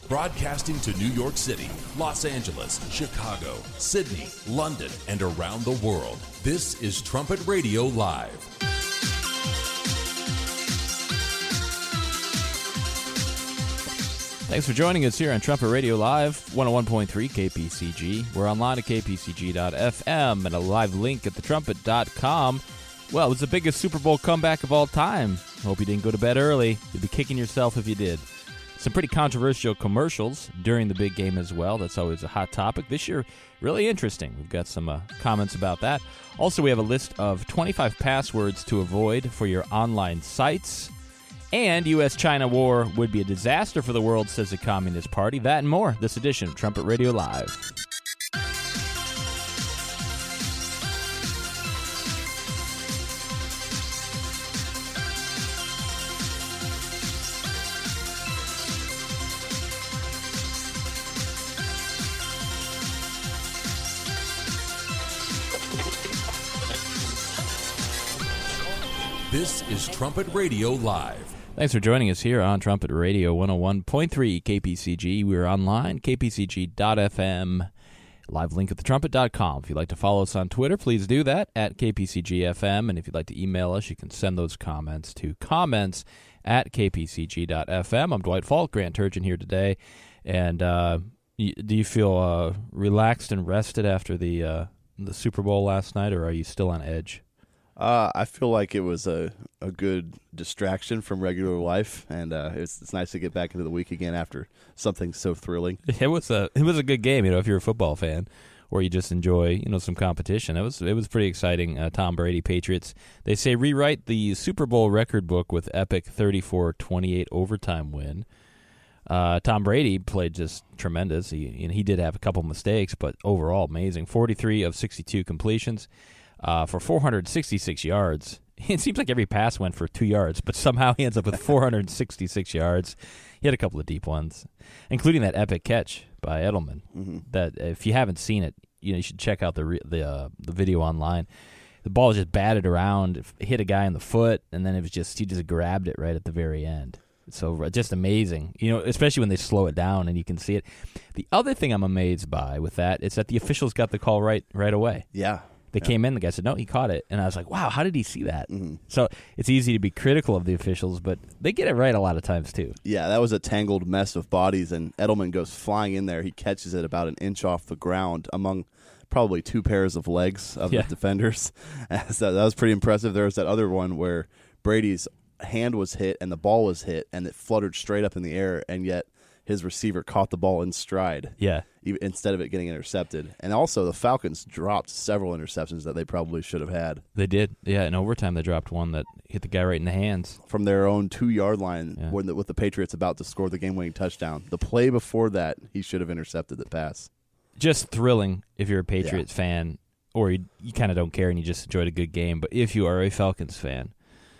Broadcasting to New York City, Los Angeles, Chicago, Sydney, London, and around the world. This is Trumpet Radio Live. Thanks for joining us here on Trumpet Radio Live, 101.3 KPCG. We're online at kpcg.fm and a live link at thetrumpet.com. Well, it was the biggest Super Bowl comeback of all time. Hope you didn't go to bed early. You'd be kicking yourself if you did. Some pretty controversial commercials during the big game as well. That's always a hot topic. This year, really interesting. We've got some comments about that. Also, we have a list of 25 passwords to avoid for your online sites. And U.S.-China war would be a disaster for the world, says the Communist Party. That and more, this edition of Trumpet Radio Live. This is Trumpet Radio Live. Thanks for joining us here on Trumpet Radio 101.3 KPCG. We're online, kpcg.fm. Live link at thetrumpet.com. If you'd like to follow us on Twitter, please do that at KPCGFM. And if you'd like to email us, you can send those comments to comments@kpcg.fm. I'm Dwight Falk, Grant Turgeon here today. And do you feel relaxed and rested after the Super Bowl last night, or are you still on edge? I feel like it was a good distraction from regular life, and it's nice to get back into the week again after something so thrilling. It was a good game, if you're a football fan, or you just enjoy some competition. It was pretty exciting. Tom Brady, Patriots, they say rewrite the Super Bowl record book with epic 34-28 overtime win. Tom Brady played just tremendous. He did have a couple mistakes, but overall amazing. 43 of 62 completions. For 466 yards. It seems like every pass went for 2 yards, but somehow he ends up with 466 yards. He had a couple of deep ones, including that epic catch by Edelman. Mm-hmm. That if you haven't seen it, you should check out the video online. The ball just batted around, hit a guy in the foot, and then he just grabbed it right at the very end. So just amazing, especially when they slow it down and you can see it. The other thing I'm amazed by with that is that the officials got the call right away. Yeah. They came in, the guy said, no, he caught it. And I was like, wow, how did he see that? Mm-hmm. So it's easy to be critical of the officials, but they get it right a lot of times too. Yeah, that was a tangled mess of bodies, and Edelman goes flying in there. He catches it about an inch off the ground among probably two pairs of legs of the defenders. So that was pretty impressive. There was that other one where Brady's hand was hit and the ball was hit, and it fluttered straight up in the air, and yet his receiver caught the ball in stride instead of it getting intercepted. And also the Falcons dropped several interceptions that they probably should have had. They did. Yeah, in overtime they dropped one that hit the guy right in the hands. From their own 2-yard line with the Patriots about to score the game-winning touchdown. The play before that, he should have intercepted the pass. Just thrilling if you're a Patriots fan, or you kind of don't care and you just enjoyed a good game. But if you are a Falcons fan,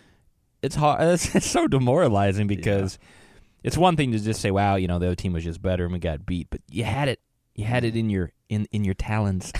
it's hard. It's so demoralizing because it's one thing to just say, "Wow, the other team was just better and we got beat," but you had it. You had it in your talons.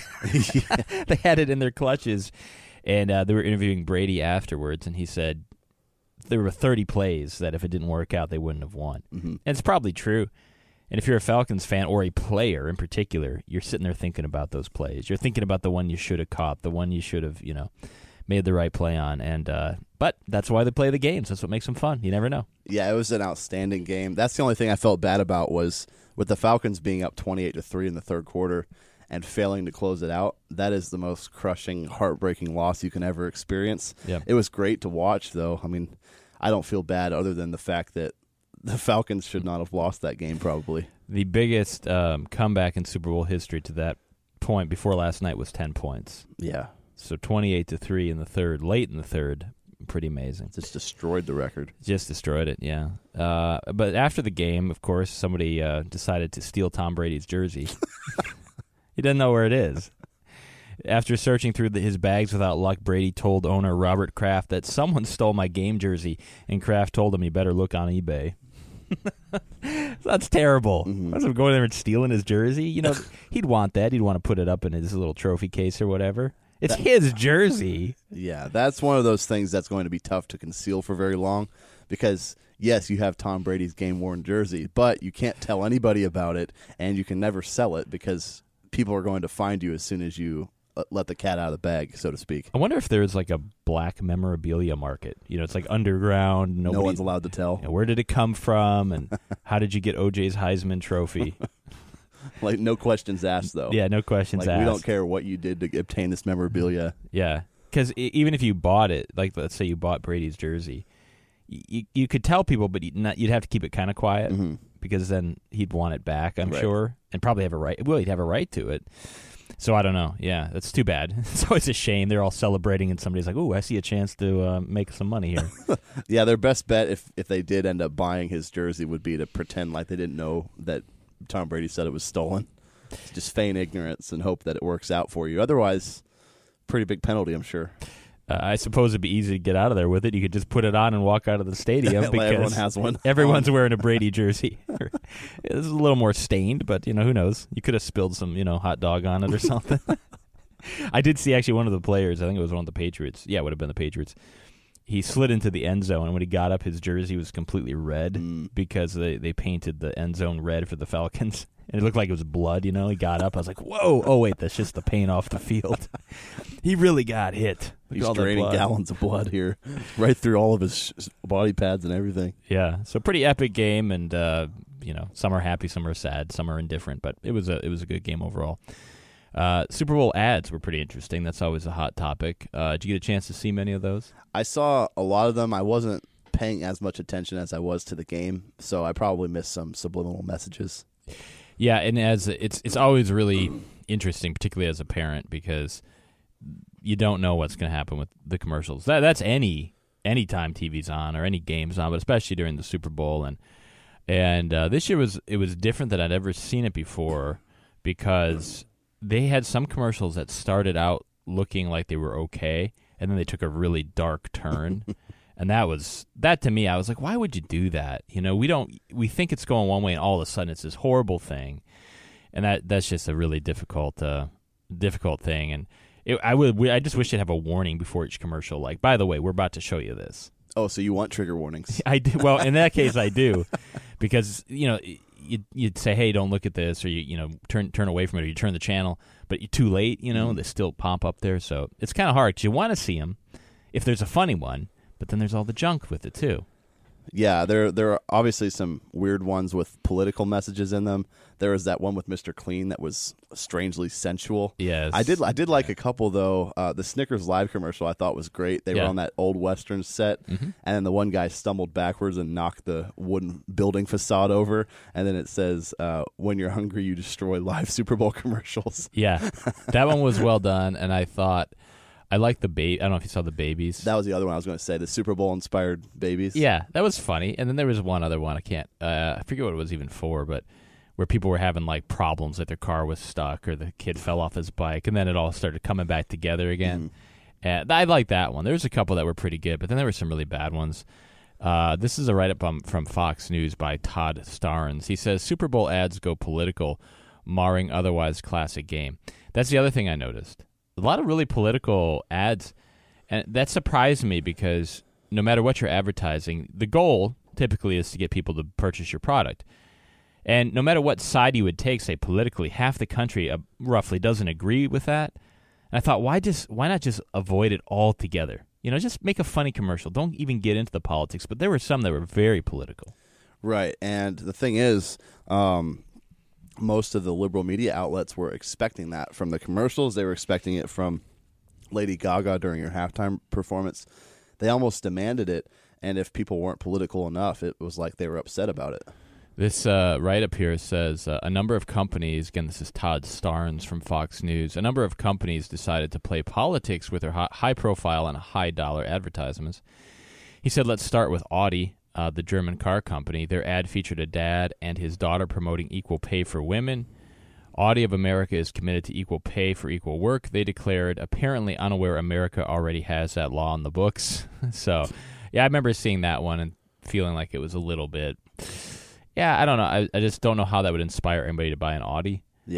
They had it in their clutches, and they were interviewing Brady afterwards, and he said there were 30 plays that if it didn't work out, they wouldn't have won. Mm-hmm. And it's probably true. And if you're a Falcons fan or a player in particular, you're sitting there thinking about those plays. You're thinking about the one you should have caught, the one you should have, made the right play on. And but that's why they play the games. That's what makes them fun. You never know. Yeah, it was an outstanding game. That's the only thing I felt bad about was with the Falcons being up 28-3 in the third quarter and failing to close it out. That is the most crushing, heartbreaking loss you can ever experience. Yep. It was great to watch, though. I mean, I don't feel bad other than the fact that the Falcons should not have lost that game probably. The biggest comeback in Super Bowl history to that point before last night was 10 points. Yeah. So 28-3 in the third, late in the third. Pretty amazing. Just destroyed the record. Just destroyed it, yeah. But after the game, of course, somebody decided to steal Tom Brady's jersey. He doesn't know where it is. After searching through his bags without luck, Brady told owner Robert Kraft that someone stole my game jersey, and Kraft told him he better look on eBay. That's terrible. Mm-hmm. That's him going there and stealing his jersey. He'd want that. He'd want to put it up in his little trophy case or whatever. It's his jersey. Yeah, that's one of those things that's going to be tough to conceal for very long because yes, you have Tom Brady's game-worn jersey, but you can't tell anybody about it, and you can never sell it because people are going to find you as soon as you let the cat out of the bag, so to speak. I wonder if there's like a black memorabilia market. It's like underground. No one's allowed to tell. Where did it come from, and how did you get OJ's Heisman Trophy? Like, no questions asked, though. Yeah, no questions asked. We don't care what you did to obtain this memorabilia. Yeah, because even if you bought it, like let's say you bought Brady's jersey, you could tell people, but you'd have to keep it kind of quiet because then he'd want it back, I'm sure, and probably have a right. Well, he'd have a right to it. So I don't know. Yeah, that's too bad. It's always a shame. They're all celebrating, and somebody's like, "Ooh, I see a chance to make some money here." Yeah, their best bet, if they did end up buying his jersey, would be to pretend like they didn't know that Tom Brady said it was stolen. Just feign ignorance and hope that it works out for you. Otherwise, pretty big penalty, I'm sure. I suppose it'd be easy to get out of there with it. You could just put it on and walk out of the stadium because everyone has one. Everyone's wearing a Brady jersey. This is a little more stained, but who knows? You could have spilled some, hot dog on it or something. I did see actually one of the players. I think it was one of the Patriots. Yeah, it would have been the Patriots. He slid into the end zone, and when he got up, his jersey was completely red because they painted the end zone red for the Falcons. And it looked like it was blood, He got up. I was like, whoa. Oh, wait, that's just the paint off the field. He really got hit. He's draining gallons of blood here right through all of his body pads and everything. Yeah, so pretty epic game, and, some are happy, some are sad, some are indifferent. But it was a good game overall. Super Bowl ads were pretty interesting. That's always a hot topic. Did you get a chance to see many of those? I saw a lot of them. I wasn't paying as much attention as I was to the game, so I probably missed some subliminal messages. Yeah, and as it's always really interesting, particularly as a parent, because you don't know what's going to happen with the commercials. That's any time TV's on or any game's on, but especially during the Super Bowl. And this year it was different than I'd ever seen it before because they had some commercials that started out looking like they were okay, and then they took a really dark turn. And that to me, I was like, why would you do that? We think it's going one way, and all of a sudden it's this horrible thing, and that's just a really difficult thing. And I just wish they'd have a warning before each commercial, like, by the way, we're about to show you this. Oh, so you want trigger warnings? I do. Well, in that case, I do, because you'd say, hey, don't look at this, or you turn away from it, or you turn the channel, but you're too late. They still pop up there, so it's kind of hard because you want to see them if there's a funny one. But then there's all the junk with it too. Yeah, there are obviously some weird ones with political messages in them. There was that one with Mr. Clean that was strangely sensual. Yes, I did like a couple though. The Snickers Live commercial I thought was great. They were on that old Western set, and then the one guy stumbled backwards and knocked the wooden building facade over, and then it says, "When you're hungry, you destroy live Super Bowl commercials." Yeah, that one was well done, and I thought. I like the baby. I don't know if you saw the babies. That was the other one I was going to say, the Super Bowl inspired babies. Yeah, that was funny. And then there was one other one. I forget what it was even for, but where people were having like problems, like their car was stuck or the kid fell off his bike, and then it all started coming back together again. And I like that one. There was a couple that were pretty good, but then there were some really bad ones. This is a write-up from Fox News by Todd Starnes. He says, Super Bowl ads go political, marring otherwise classic game. That's the other thing I noticed. A lot of really political ads, and that surprised me because no matter what you're advertising, the goal typically is to get people to purchase your product. And no matter what side you would take, say politically, half the country roughly doesn't agree with that. And I thought, why not just avoid it altogether? Just make a funny commercial. Don't even get into the politics. But there were some that were very political. Right, and the thing is, most of the liberal media outlets were expecting that from the commercials. They were expecting it from Lady Gaga during her halftime performance. They almost demanded it, and if people weren't political enough, it was like they were upset about it. This write-up here says, a number of companies, again, this is Todd Starnes from Fox News, a number of companies decided to play politics with their high-profile and high-dollar advertisements. He said, let's start with Audi. The German car company. Their ad featured a dad and his daughter promoting equal pay for women. Audi of America is committed to equal pay for equal work, they declared, apparently unaware America already has that law on the books. So, yeah, I remember seeing that one and feeling like it was a little bit... Yeah, I don't know. I just don't know how that would inspire anybody to buy an Audi. Yeah.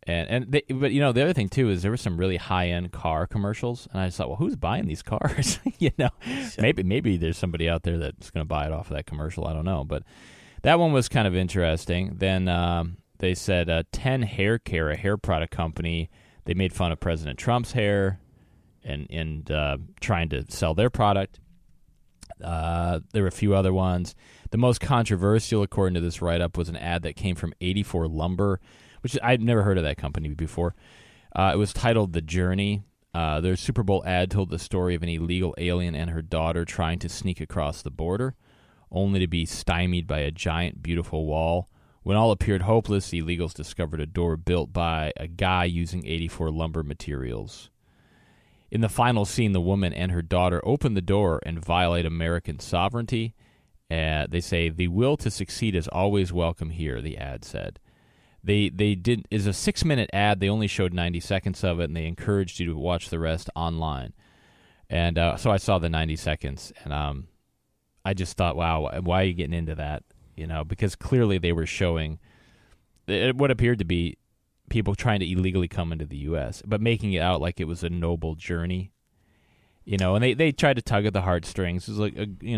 But the other thing too is there were some really high end car commercials, and I just thought, well, who's buying these cars? Maybe there's somebody out there that's going to buy it off of that commercial. I don't know, but that one was kind of interesting. Then they said 10 Hair Care, a hair product company, they made fun of President Trump's hair and trying to sell their product. There were a few other ones. The most controversial, according to this write-up, was an ad that came from 84 Lumber, which I'd never heard of that company before. It was titled The Journey. Their Super Bowl ad told the story of an illegal alien and her daughter trying to sneak across the border, only to be stymied by a giant, beautiful wall. When all appeared hopeless, the illegals discovered a door built by a guy using 84 Lumber materials. In the final scene, the woman and her daughter open the door and violate American sovereignty. They say, "The will to succeed is always welcome here," the ad said. It's a 6-minute ad. They only showed 90 seconds of it, and they encouraged you to watch the rest online. And so I saw the 90 seconds, and I just thought, wow, why are you getting into that? Because clearly they were showing what appeared to be people trying to illegally come into the U.S., but making it out like it was a noble journey. And they tried to tug at the heartstrings. It was like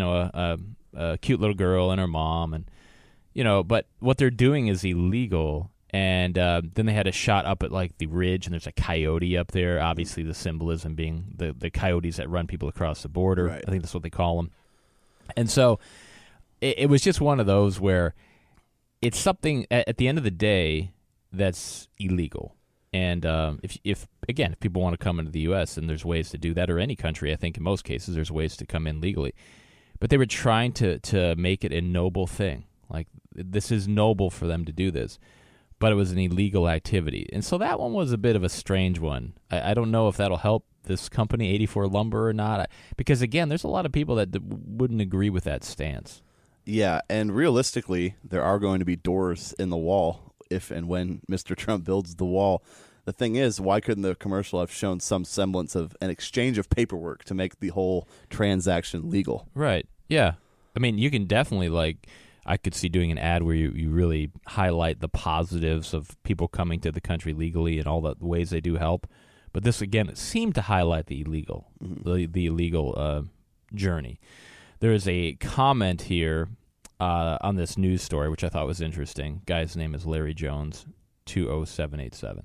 a cute little girl and her mom, and but what they're doing is illegal. And then they had a shot up at like the ridge, and there's a coyote up there. Obviously, the symbolism being the coyotes that run people across the border. Right. I think that's what they call them. And so it was just one of those where it's something at the end of the day that's illegal. And if people want to come into the U.S., and there's ways to do that, or any country, I think in most cases there's ways to come in legally. But they were trying to make it a noble thing. Like, this is noble for them to do this. But it was an illegal activity. And so that one was a bit of a strange one. I don't know if that'll help this company, 84 Lumber, or not. Because, again, there's a lot of people that wouldn't agree with that stance. Yeah, and realistically, there are going to be doors in the wall if and when Mr. Trump builds the wall. The thing is, why couldn't the commercial have shown some semblance of an exchange of paperwork to make the whole transaction legal? Right, yeah. I mean, you can definitely, I could see doing an ad where you really highlight the positives of people coming to the country legally and all the ways they do help. But this, again, it seemed to highlight the illegal, the illegal journey. There is a comment here on this news story, which I thought was interesting. Guy's name is Larry Jones, 20787.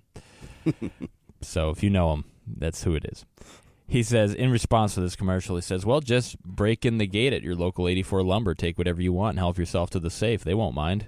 So if you know him, that's who it is. He says, in response to this commercial, he says, well, just break in the gate at your local 84 Lumber, take whatever you want, and help yourself to the safe. They won't mind.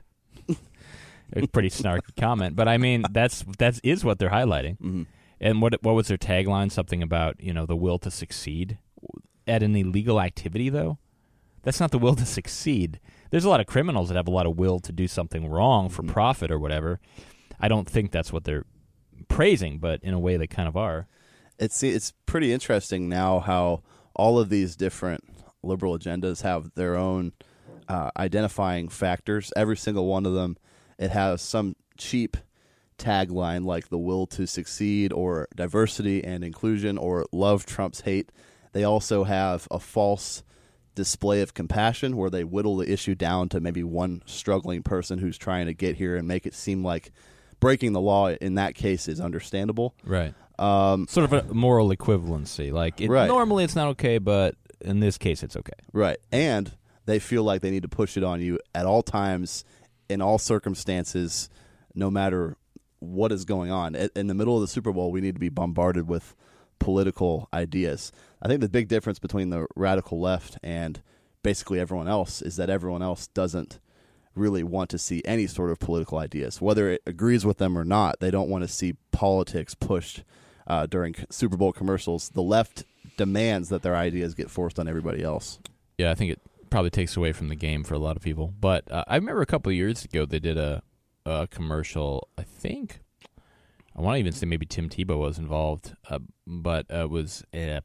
A pretty snarky comment. But, I mean, that is what they're highlighting. Mm-hmm. And what was their tagline? Something about, the will to succeed. At an illegal activity, though? That's not the will to succeed. There's a lot of criminals that have a lot of will to do something wrong for profit or whatever. I don't think that's what they're praising, but in a way they kind of are. It's pretty interesting now how all of these different liberal agendas have their own identifying factors. Every single one of them, it has some cheap tagline like the will to succeed or diversity and inclusion or love Trump's hate. They also have a false display of compassion where they whittle the issue down to maybe one struggling person who's trying to get here and make it seem like breaking the law in that case is understandable. Right. Sort of a moral equivalency. Right. Normally it's not okay, but in this case it's okay. Right. And they feel like they need to push it on you at all times, in all circumstances, no matter what is going on. In the middle of the Super Bowl, we need to be bombarded with political ideas. I think the big difference between the radical left and basically everyone else is that everyone else doesn't really want to see any sort of political ideas. Whether it agrees with them or not, they don't want to see politics pushed during Super Bowl commercials. The left demands that their ideas get forced on everybody else. Yeah, I think it probably takes away from the game for a lot of people. But I remember a couple of years ago they did a commercial, I think. I want to even say maybe Tim Tebow was involved, but it was a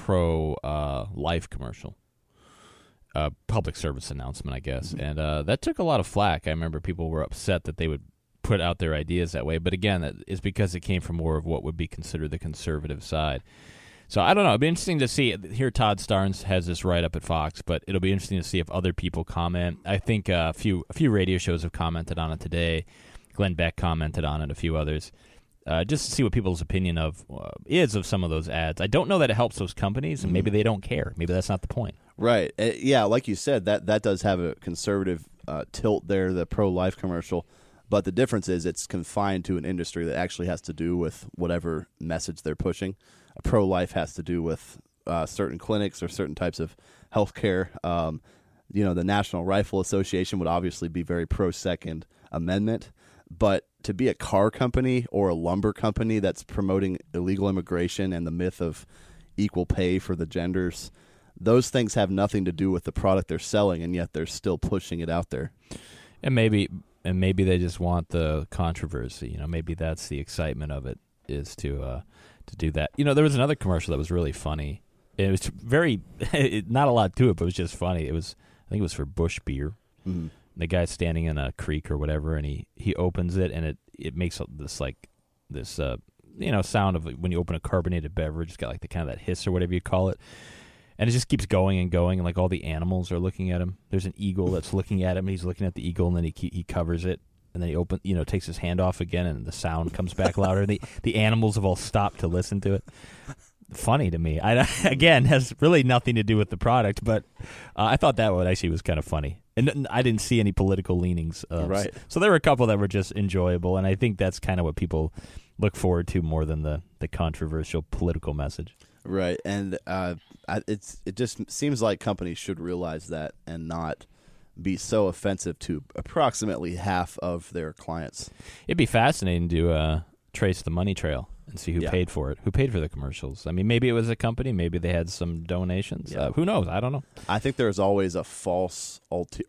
pro-life commercial. Public service announcement, I guess. And that took a lot of flack. I remember people were upset that they would put out their ideas that way. But again, that is because it came from more of what would be considered the conservative side. So I don't know. It'll be interesting to see. Here Todd Starnes has this write-up at Fox, but it'll be interesting to see if other people comment. I think a few radio shows have commented on it today. Glenn Beck commented on it, a few others. just to see what people's opinion is of some of those ads. I don't know that it helps those companies, and maybe they don't care. Maybe that's not the point. Right. Yeah, like you said, that does have a conservative tilt there, the pro-life commercial. But the difference is it's confined to an industry that actually has to do with whatever message they're pushing. A pro-life has to do with certain clinics or certain types of health care. The National Rifle Association would obviously be very pro-Second Amendment. But to be a car company or a lumber company that's promoting illegal immigration and the myth of equal pay for the genders, those things have nothing to do with the product they're selling, and yet they're still pushing it out there. And maybe they just want the controversy. Maybe that's the excitement of it, is to do that. There was another commercial that was really funny. It was very not a lot to it, but it was just funny. I think it was for Busch beer. Mm-hmm. The guy's standing in a creek or whatever, and he opens it, and it makes this sound of when you open a carbonated beverage. It's got like the kind of that hiss or whatever you call it. And it just keeps going and going, and like all the animals are looking at him. There's an eagle that's looking at him, and he's looking at the eagle, and then he covers it, and then he takes his hand off again, and the sound comes back louder. The animals have all stopped to listen to it. Funny to me. Again, has really nothing to do with the product, but I thought that one actually was kind of funny. And I didn't see any political leanings. Right. So there were a couple that were just enjoyable, and I think that's kind of what people look forward to more than the controversial political message. Right, and it just seems like companies should realize that and not be so offensive to approximately half of their clients. It'd be fascinating to trace the money trail and see who paid for it, who paid for the commercials. I mean, maybe it was a company, maybe they had some donations. Yeah. Who knows? I don't know. I think there's always a false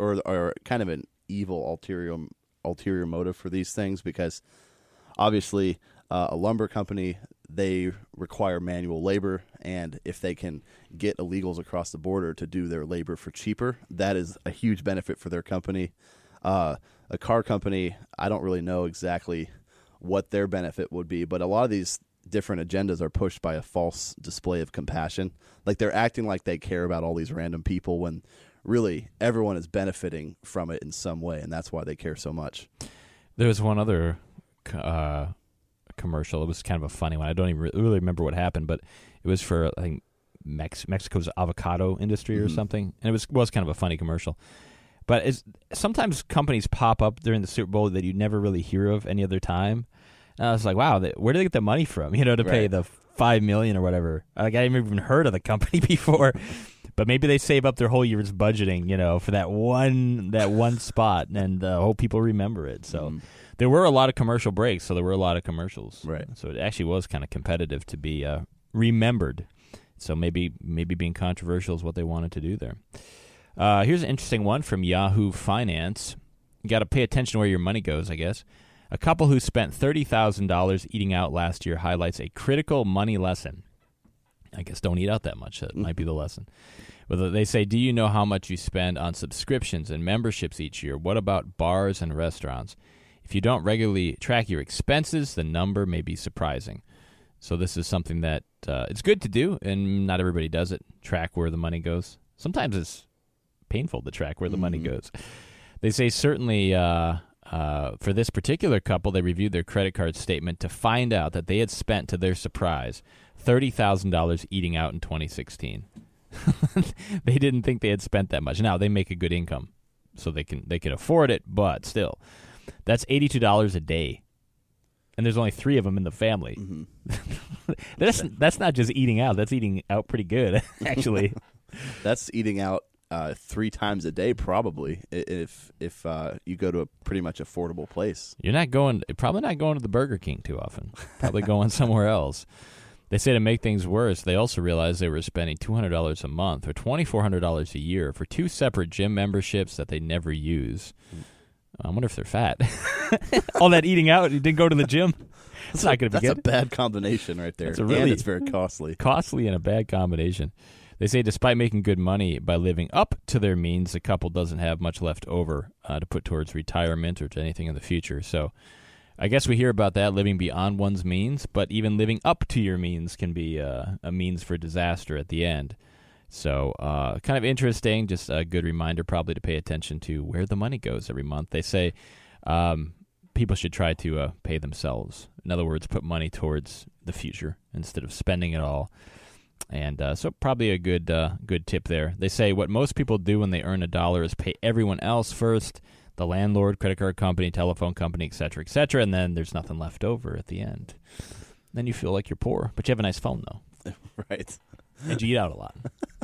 or kind of an evil ulterior motive for these things, because obviously a lumber company, they require manual labor, and if they can get illegals across the border to do their labor for cheaper, that is a huge benefit for their company. A car company, I don't really know exactly what their benefit would be, but a lot of these different agendas are pushed by a false display of compassion. Like they're acting like they care about all these random people when really everyone is benefiting from it in some way, and that's why they care so much. There was one other commercial. It was kind of a funny one. I don't even really remember what happened, but it was for, I think, Mexico's avocado industry or something, and it was kind of a funny commercial. But sometimes companies pop up during the Super Bowl that you never really hear of any other time. And I was like, wow, where do they get the money from? To pay the $5 million or whatever. Like, I hadn't even heard of the company before. But maybe they save up their whole year's budgeting, for that one spot, and hope people remember it. So there were a lot of commercial breaks, so there were a lot of commercials. Right. So it actually was kind of competitive to be remembered. So maybe being controversial is what they wanted to do there. Here's an interesting one from Yahoo Finance. You got to pay attention where your money goes, I guess. A couple who spent $30,000 eating out last year highlights a critical money lesson. I guess don't eat out that much. That might be the lesson. Well, they say, do you know how much you spend on subscriptions and memberships each year? What about bars and restaurants? If you don't regularly track your expenses, the number may be surprising. So this is something that it's good to do, and not everybody does it. Track where the money goes. Sometimes it's painful to track where the money goes. They say certainly for this particular couple, they reviewed their credit card statement to find out that they had spent, to their surprise, $30,000 eating out in 2016. They didn't think they had spent that much. Now, they make a good income, so they can afford it, but still, that's $82 a day. And there's only 3 of them in the family. Mm-hmm. That's not just eating out. That's eating out pretty good, actually. That's eating out 3 times a day, probably, if you go to a pretty much affordable place. You're probably not going to the Burger King too often. Probably going somewhere else. They say to make things worse, they also realized they were spending $200 a month or $2,400 a year for 2 separate gym memberships that they never use. I wonder if they're fat. All that eating out, you didn't go to the gym. It's not going to be good. That's a bad combination right there. And it's very costly. Costly and a bad combination. They say despite making good money by living up to their means, the couple doesn't have much left over to put towards retirement or to anything in the future. So I guess we hear about that, living beyond one's means, but even living up to your means can be a means for disaster at the end. So kind of interesting, just a good reminder probably to pay attention to where the money goes every month. They say pay people should try to pay themselves. In other words, put money towards the future instead of spending it all. And so probably a good tip there. They say what most people do when they earn $1 is pay everyone else first, the landlord, credit card company, telephone company, et cetera, and then there's nothing left over at the end. Then you feel like you're poor, but you have a nice phone, though. Right. And you eat out a lot.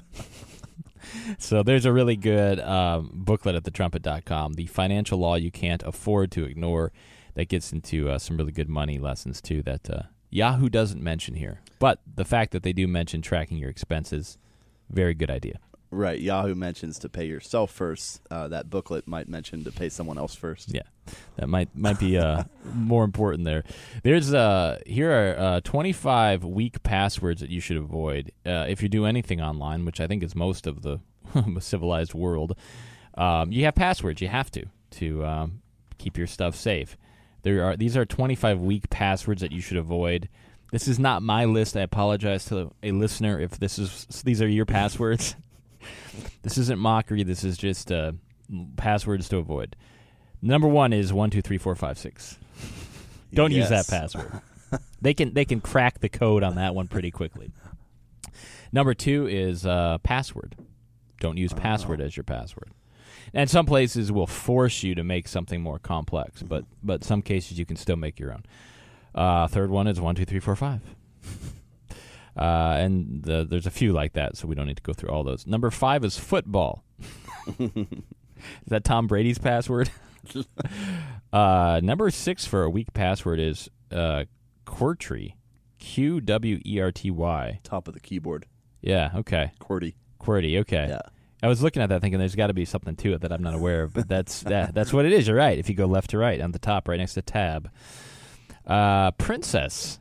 So there's a really good booklet at thetrumpet.com, The Financial Law You Can't Afford to Ignore, that gets into some really good money lessons, too, that Yahoo doesn't mention here. But the fact that they do mention tracking your expenses, very good idea. Right. Yahoo mentions to pay yourself first. That booklet might mention to pay someone else first. Yeah, that might be more important there. There's here are 25 weak passwords that you should avoid if you do anything online, which I think is most of the civilized world. You have passwords. You have to keep your stuff safe. These are 25 weak passwords that you should avoid. This is not my list. I apologize to a listener if these are your passwords. This isn't mockery. This is just passwords to avoid. Number 1 is 1 2 3 4 5 6. Don't use that password. They can crack the code on that one pretty quickly. Number 2 is password. Don't use password as your password. And some places will force you to make something more complex, but some cases you can still make your own. Third one is 1 2 3 4 5. And there's a few like that, so we don't need to go through all those. Number 5 is football. Is that Tom Brady's password? Number 6 for a weak password is QWERTY. QWERTY. Top of the keyboard. Yeah, okay. QWERTY, okay. Yeah. I was looking at that thinking there's got to be something to it that I'm not aware of, but that's what it is. You're right. If you go left to right on the top, right next to tab. Princess.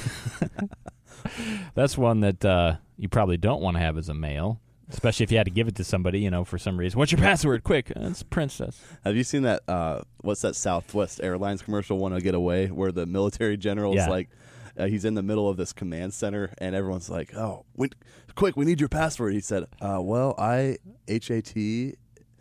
That's one that you probably don't want to have as a male, especially if you had to give it to somebody, for some reason. What's your password? Quick. It's Princess. Have you seen that, what's that Southwest Airlines commercial, Wanna Get Away, where the military general is like, he's in the middle of this command center, and everyone's like, oh, quick, we need your password. He said, well, HATEMYJOB.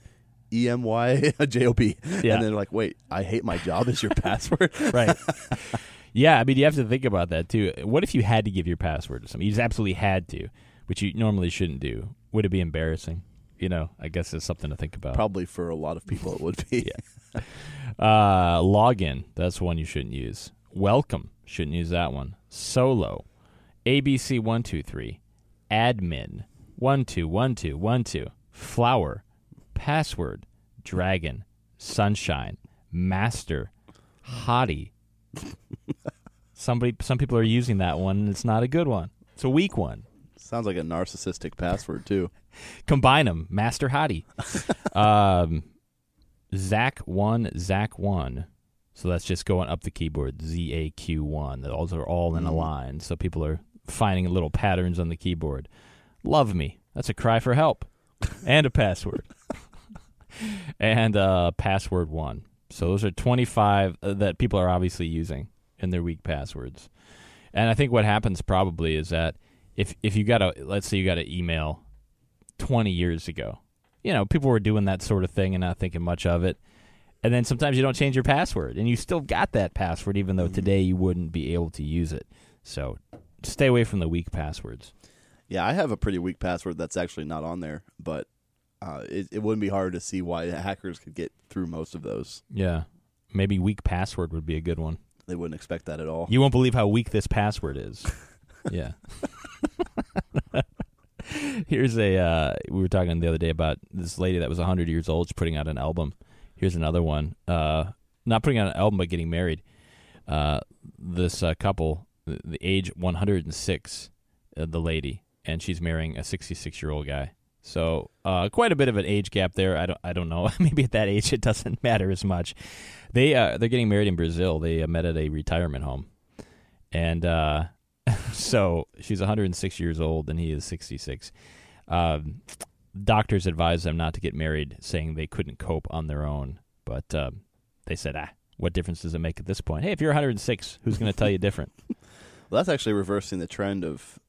Yeah. And they're like, wait, I hate my job is your password? Right. Yeah, I mean, you have to think about that, too. What if you had to give your password to somebody? You just absolutely had to, which you normally shouldn't do. Would it be embarrassing? I guess it's something to think about. Probably for a lot of people it would be. Yeah. Login, that's one you shouldn't use. Welcome, shouldn't use that one. Solo, ABC 123, admin 121212, flower, password, dragon, sunshine, master, hottie. Some people are using that one, and it's not a good one. It's a weak one. Sounds like a narcissistic password, too. Combine them. Master hottie. Zach1. So that's just going up the keyboard. ZAQ1. Those are all in a line. So people are finding little patterns on the keyboard. Love me. That's a cry for help. And a password. And password 1. So those are 25 that people are obviously using in their weak passwords. And I think what happens probably is that if you let's say you got an email 20 years ago, people were doing that sort of thing and not thinking much of it. And then sometimes you don't change your password and you still got that password even though today you wouldn't be able to use it. So stay away from the weak passwords. Yeah, I have a pretty weak password that's actually not on there, but it wouldn't be hard to see why hackers could get through most of those. Yeah. Maybe weak password would be a good one. They wouldn't expect that at all. You won't believe how weak this password is. Yeah. Here's we were talking the other day about this lady that was 100 years old. She's putting out an album. Here's another one. Not putting out an album, but getting married. This couple, the age 106, the lady, and she's marrying a 66-year-old guy. So quite a bit of an age gap there. I don't know. Maybe at that age it doesn't matter as much. They're getting married in Brazil. They met at a retirement home, and so she's 106 years old and he is 66. Doctors advised them not to get married, saying they couldn't cope on their own. But they said, what difference does it make at this point? Hey, if you're 106, who's going to tell you different? Well, that's actually reversing the trend of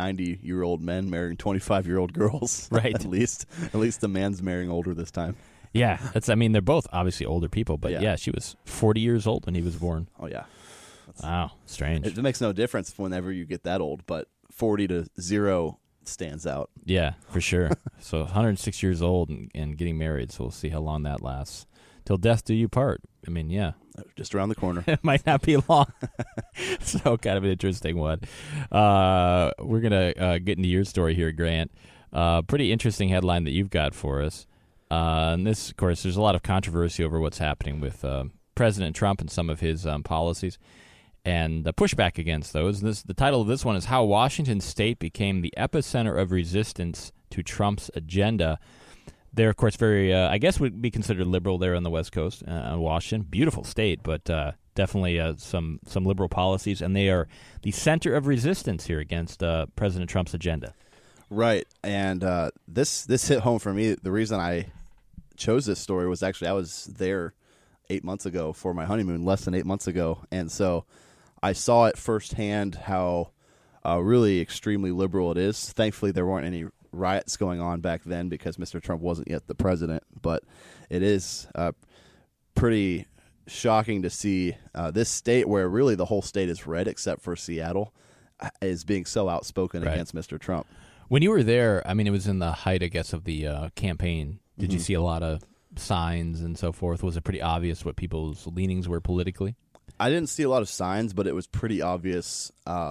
90-year-old men marrying 25-year-old girls. Right. At least the man's marrying older this time. Yeah, they're both obviously older people, but Yeah. she was 40 years old when he was born. Oh, yeah. Wow, strange. It makes no difference whenever you get that old, but 40 to 0 stands out. Yeah, for sure. So 106 years old and getting married, so we'll see how long that lasts. Till death do you part. I mean, yeah. Just around the corner. It might not be long. So kind of an interesting one. We're going to get into your story here, Grant. Pretty interesting headline that you've got for us. And this, of course, there's a lot of controversy over what's happening with President Trump and some of his policies and the pushback against those. The title of this one is How Washington State Became the Epicenter of Resistance to Trump's Agenda. They're, of course, very, I guess would be considered liberal there on the West Coast, Washington. Beautiful state, but definitely some liberal policies. And they are the center of resistance here against President Trump's agenda. Right. And this hit home for me. The reason I chose this story was actually I was there 8 months ago for my honeymoon, less than 8 months ago. And so I saw it firsthand how really extremely liberal it is. Thankfully, there weren't any riots going on back then because Mr. Trump wasn't yet the president. But it is pretty shocking to see this state where really the whole state is red except for Seattle is being so outspoken against Mr. Trump. When you were there, I mean, it was in the height, I guess, of the campaign. Did you see a lot of signs and so forth? Was it pretty obvious what people's leanings were politically? I didn't see a lot of signs, but it was pretty obvious.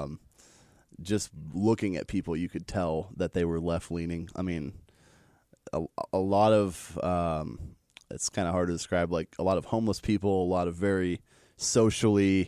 Just looking at people, you could tell that they were left-leaning. I mean, a lot of it's kind of hard to describe, like a lot of homeless people, a lot of very socially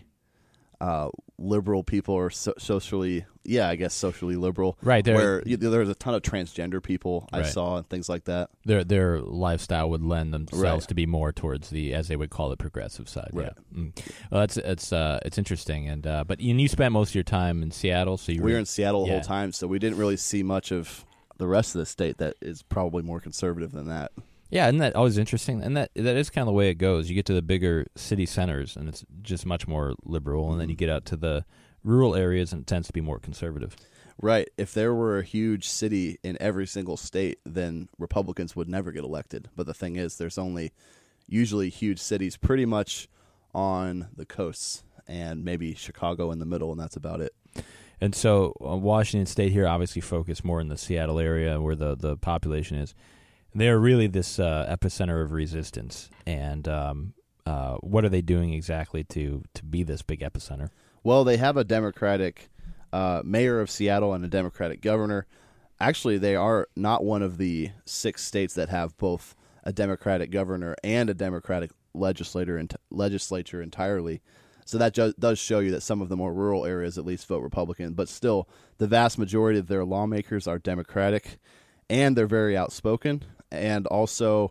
liberal people, or socially liberal. Right. Where there's a ton of transgender people I Right. saw and things like that. Their lifestyle would lend themselves to be more towards the, as they would call it, progressive side. Right. Yeah. Well, it's interesting, and but you spent most of your time in Seattle, so We were in Seattle the whole time, so we didn't really see much of the rest of the state that is probably more conservative than that. Yeah, isn't that always interesting? And that is kind of the way it goes. You get to the bigger city centers, and it's just much more liberal, and then you get out to the rural areas, and it tends to be more conservative. Right. If there were a huge city in every single state, then Republicans would never get elected. But the thing is, there's only usually huge cities pretty much on the coasts and maybe Chicago in the middle, and that's about it. And so Washington State here obviously focused more in the Seattle area where the population is. They're really this epicenter of resistance. And what are they doing exactly to be this big epicenter? Well, they have a Democratic mayor of Seattle and a Democratic governor. Actually, they are not one of the 6 states that have both a Democratic governor and a Democratic legislature entirely. So that does show you that some of the more rural areas at least vote Republican. But still, the vast majority of their lawmakers are Democratic, and they're very outspoken. And also,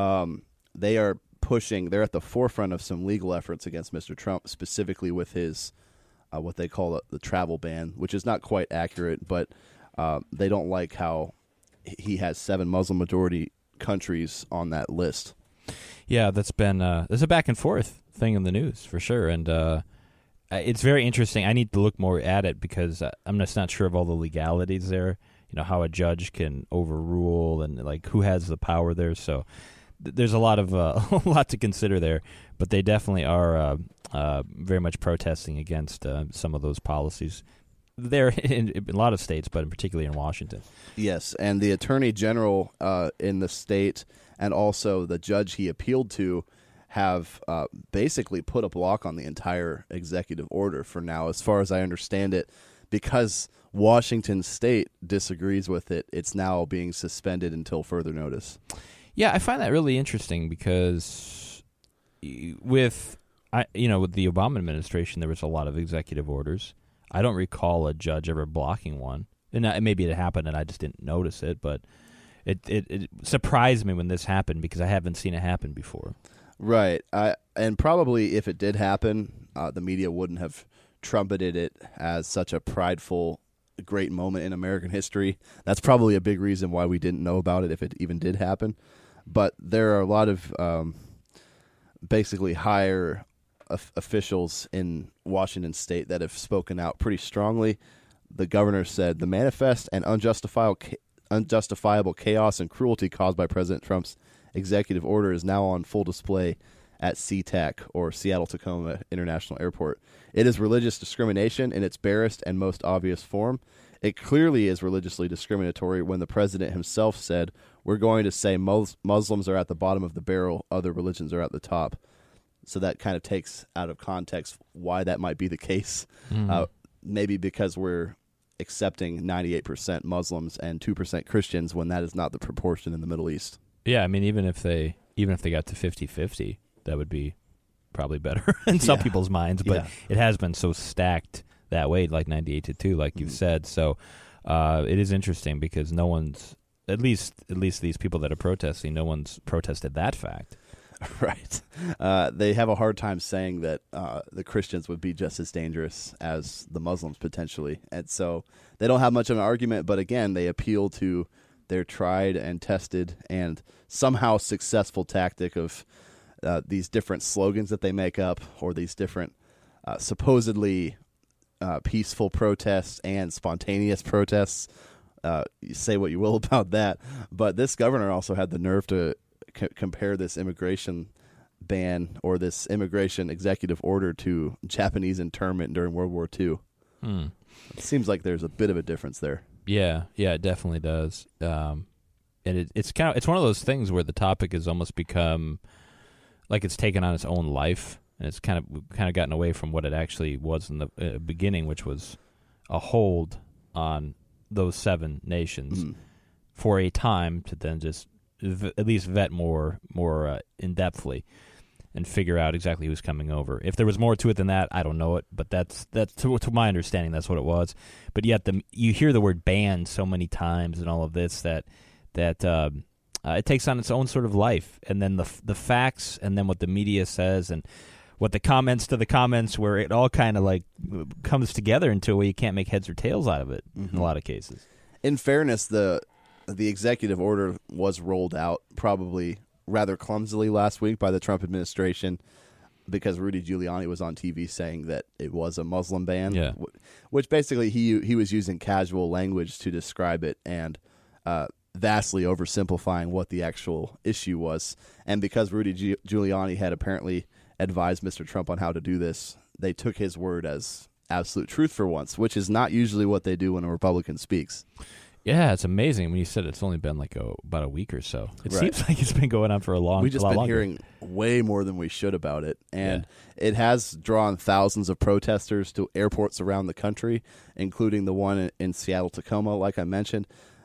they are they're at the forefront of some legal efforts against Mr. Trump, specifically with his what they call the travel ban, which is not quite accurate, but they don't like how he has 7 Muslim majority countries on that list. Yeah, that's been there's a back and forth thing in the news for sure, and it's very interesting. I need to look more at it because I'm just not sure of all the legalities there. You know, how a judge can overrule and like who has the power there. So there's a lot of a lot to consider there, but they definitely are very much protesting against some of those policies there in a lot of states, but particularly in Washington. Yes, and the attorney general in the state and also the judge he appealed to have basically put a block on the entire executive order for now, as far as I understand it, because Washington State disagrees with it. It's now being suspended until further notice. Yeah, I find that really interesting because with the Obama administration, there was a lot of executive orders. I don't recall a judge ever blocking one. And maybe it happened and I just didn't notice it, but it surprised me when this happened because I haven't seen it happen before. Right. And probably if it did happen, the media wouldn't have trumpeted it as such a prideful, great moment in American history. That's probably a big reason why we didn't know about it if it even did happen. But there are a lot of basically higher officials in Washington State that have spoken out pretty strongly. The governor said the manifest and unjustifiable chaos and cruelty caused by President Trump's executive order is now on full display at SeaTac, or Seattle-Tacoma International Airport. It is religious discrimination in its barest and most obvious form. It clearly is religiously discriminatory when the president himself said, "We're going to say Muslims are at the bottom of the barrel, other religions are at the top." So that kind of takes out of context why that might be the case. Maybe because we're accepting 98% Muslims and 2% Christians when that is not the proportion in the Middle East. Yeah, I mean, even if they got to 50-50, that would be probably better in some people's minds. But it has been so stacked that way, like 98-2, like you've said. So it is interesting because no one's, at least these people that are protesting, no one's protested that fact. Right. They have a hard time saying that the Christians would be just as dangerous as the Muslims potentially. And so they don't have much of an argument, but again, they appeal to their tried and tested and somehow successful tactic of these different slogans that they make up, or these different supposedly peaceful protests and spontaneous protests. You say what you will about that, but this governor also had the nerve to compare this immigration ban or this immigration executive order to Japanese internment during World War II. It seems like there's a bit of a difference there. Yeah, it definitely does. And it's one of those things where the topic has almost become like it's taken on its own life, and it's kind of gotten away from what it actually was in the beginning, which was a hold on those 7 nations for a time to then just at least vet more in-depthly and figure out exactly who's coming over. If there was more to it than that, I don't know it, but that's to my understanding, that's what it was. But yet you hear the word ban so many times and all of this that it takes on its own sort of life. And then the facts, and then what the media says, and what the comments to the comments, where it all kind of like comes together into a way you can't make heads or tails out of it in a lot of cases. In fairness, the executive order was rolled out probably rather clumsily last week by the Trump administration, because Rudy Giuliani was on TV saying that it was a Muslim ban, which basically he was using casual language to describe it and vastly oversimplifying what the actual issue was. And because Rudy Giuliani had apparently advised Mr. Trump on how to do this, they took his word as absolute truth for once, which is not usually what they do when a Republican speaks. Yeah, it's amazing. When you said it's only been like about a week or so, it seems like it's been going on for a long. We've just been longer. Hearing way more than we should about it, and it has drawn thousands of protesters to airports around the country, including the one in Seattle-Tacoma, like I mentioned.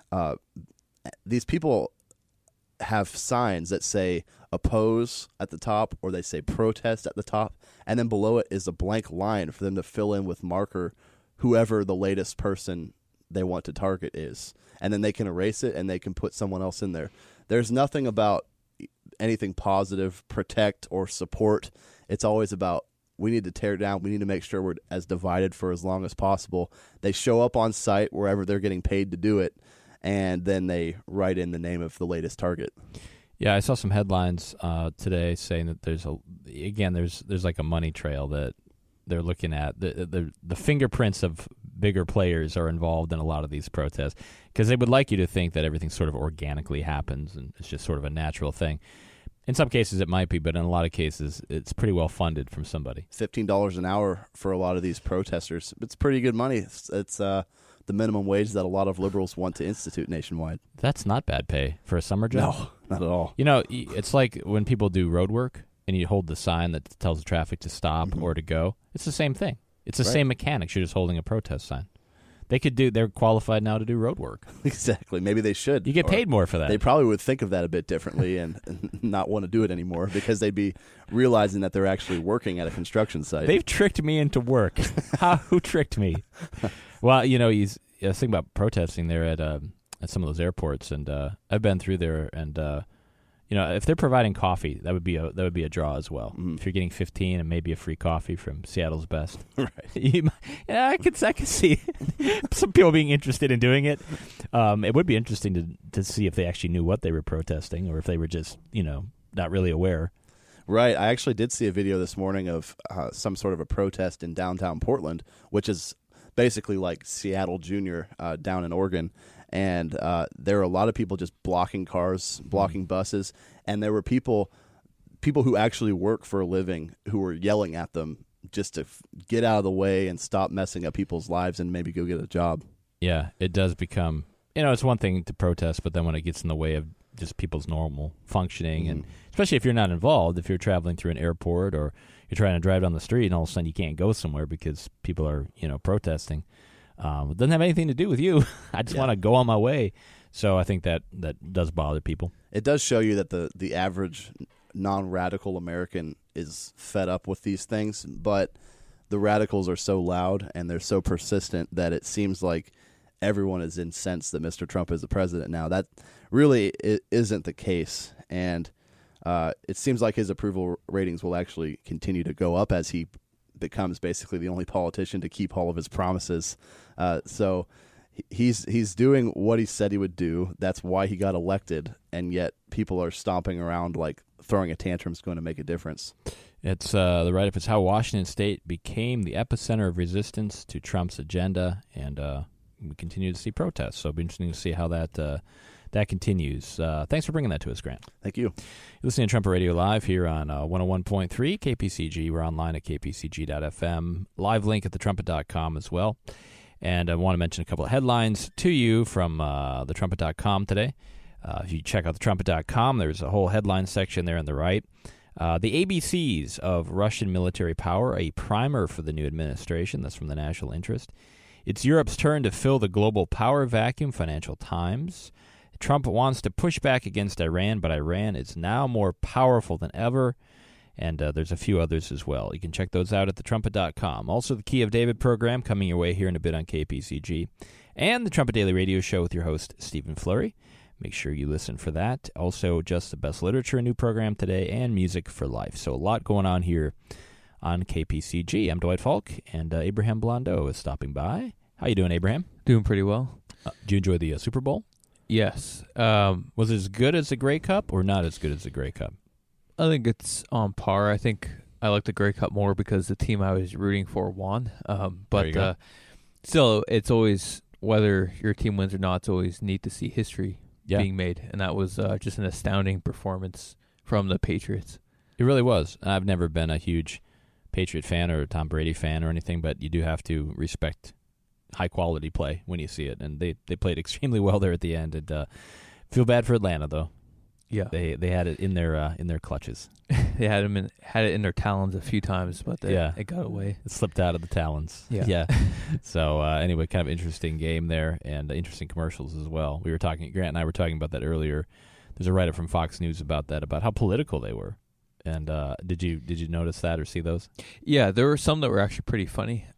These people have signs that say oppose at the top, or they say protest at the top, and then below it is a blank line for them to fill in with marker whoever the latest person they want to target is, and then they can erase it and they can put someone else in there. There's nothing about anything positive, protect, or support. It's always about, we need to tear down, we need to make sure we're as divided for as long as possible. They show up on site wherever they're getting paid to do it, and then they write in the name of the latest target. Yeah, I saw some headlines today saying that there's like a money trail that they're looking at. The fingerprints of bigger players are involved in a lot of these protests, because they would like you to think that everything sort of organically happens and it's just sort of a natural thing. In some cases it might be, but in a lot of cases it's pretty well funded from somebody. $15 an hour for a lot of these protesters. It's pretty good money. It's the minimum wage that a lot of liberals want to institute nationwide. That's not bad pay for a summer job. No, not at all. You know, it's like when people do road work and you hold the sign that tells the traffic to stop or to go. It's the same thing. It's the same mechanics. You're just holding a protest sign. They're qualified now to do road work. Exactly. Maybe they should. You get paid more for that. They probably would think of that a bit differently and not want to do it anymore, because they'd be realizing that they're actually working at a construction site. They've tricked me into work. Who tricked me? Well, you know, I was thinking about protesting there at some of those airports, and I've been through there, and you know, if they're providing coffee, that would be a draw as well. If you're getting 15 and maybe a free coffee from Seattle's Best, right? I could see some people being interested in doing it. It would be interesting to see if they actually knew what they were protesting, or if they were just, you know, not really aware. Right. I actually did see a video this morning of some sort of a protest in downtown Portland, which is basically like Seattle Junior down in Oregon. and there were a lot of people just blocking cars, blocking buses, and there were people who actually work for a living who were yelling at them just to get out of the way and stop messing up people's lives and maybe go get a job. Yeah, it does become, it's one thing to protest, but then when it gets in the way of just people's normal functioning, and especially if you're not involved, if you're traveling through an airport or you're trying to drive down the street and all of a sudden you can't go somewhere because people are, protesting, it doesn't have anything to do with you. I just want to go on my way. So I think that does bother people. It does show you that the average non-radical American is fed up with these things, but the radicals are so loud and they're so persistent that it seems like everyone is incensed that Mr. Trump is the president now. That really isn't the case, and it seems like his approval ratings will actually continue to go up as he becomes basically the only politician to keep all of his promises. So he's doing what he said he would do. That's why he got elected, and yet people are stomping around like throwing a tantrum is going to make a difference. It's the write-up is how Washington State became the epicenter of resistance to Trump's agenda, and we continue to see protests. So it'll be interesting to see how that continues. Thanks for bringing that to us, Grant. Thank you. You're listening to Trumpet Radio Live here on 101.3 KPCG. We're online at kpcg.fm. Live link at thetrumpet.com as well. And I want to mention a couple of headlines to you from thetrumpet.com today. If you check out thetrumpet.com, there's a whole headline section there on the right. The ABCs of Russian military power, a primer for the new administration. That's from the National Interest. It's Europe's turn to fill the global power vacuum, Financial Times. Trump wants to push back against Iran, but Iran is now more powerful than ever. And there's a few others as well. You can check those out at thetrumpet.com. Also, the Key of David program coming your way here in a bit on KPCG. And the Trumpet Daily Radio Show with your host, Stephen Flurry. Make sure you listen for that. Also, Just the Best Literature, a new program today, and Music for Life. So a lot going on here on KPCG. I'm Dwight Falk, and Abraham Blondeau is stopping by. How you doing, Abraham? Doing pretty well. Did you enjoy the Super Bowl? Yes. Was it as good as the Grey Cup or not as good as the Grey Cup? I think it's on par. I think I like the Grey Cup more because the team I was rooting for won. But still, it's always, whether your team wins or not, it's always neat to see history being made. And that was just an astounding performance from the Patriots. It really was. I've never been a huge Patriot fan or a Tom Brady fan or anything, but you do have to respect high-quality play when you see it. And they played extremely well there at the end. And feel bad for Atlanta, though. Yeah, they had it in their clutches. They had it in their talons a few times, but it got away. It slipped out of the talons. Yeah. So anyway, kind of interesting game there, and interesting commercials as well. Grant and I were talking about that earlier. There's a write-up from Fox News about that, about how political they were. And did you notice that or see those? Yeah, there were some that were actually pretty funny.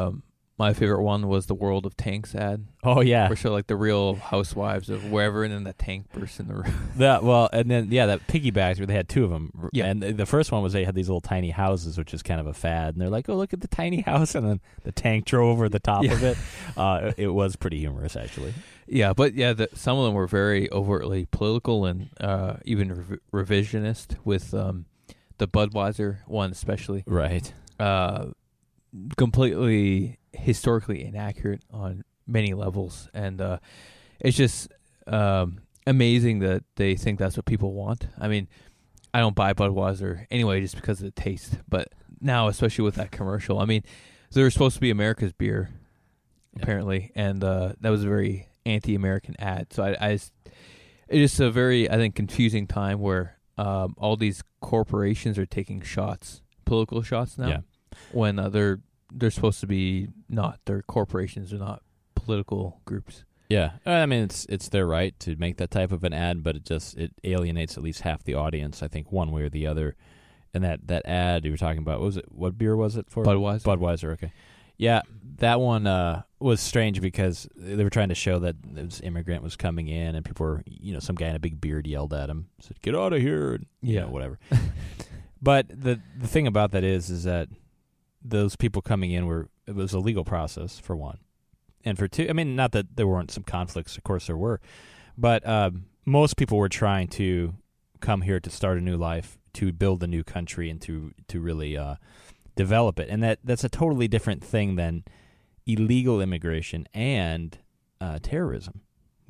My favorite one was the World of Tanks ad. Oh, yeah. Where show like the real housewives of wherever, and then the tank bursts in the room. That piggybacks where they had two of them. Yeah. And the first one was they had these little tiny houses, which is kind of a fad. And they're like, oh, look at the tiny house. And then the tank drove over the top of it. It was pretty humorous, actually. Yeah, but some of them were very overtly political and even revisionist with the Budweiser one especially. Right. Completely historically inaccurate on many levels, and it's just amazing that they think that's what people want. I mean, I don't buy Budweiser anyway just because of the taste, but now, especially with that commercial, I mean, they were supposed to be America's beer, apparently, and that was a very anti-American ad. So it's just a very, I think, confusing time where all these corporations are taking political shots now, when they're supposed to be not. They're corporations, are not political groups. Yeah, I mean it's their right to make that type of an ad, but it alienates at least half the audience, I think, one way or the other. And that ad you were talking about, what beer was it for? Budweiser. Okay. Yeah, that one was strange because they were trying to show that this immigrant was coming in, and people were, some guy in a big beard yelled at him, said, "Get out of here," and whatever. But the thing about that is that those people coming in it was a legal process, for one. And for two, I mean, not that there weren't some conflicts, of course there were, but most people were trying to come here to start a new life, to build a new country, and to really develop it. And that's a totally different thing than illegal immigration and terrorism,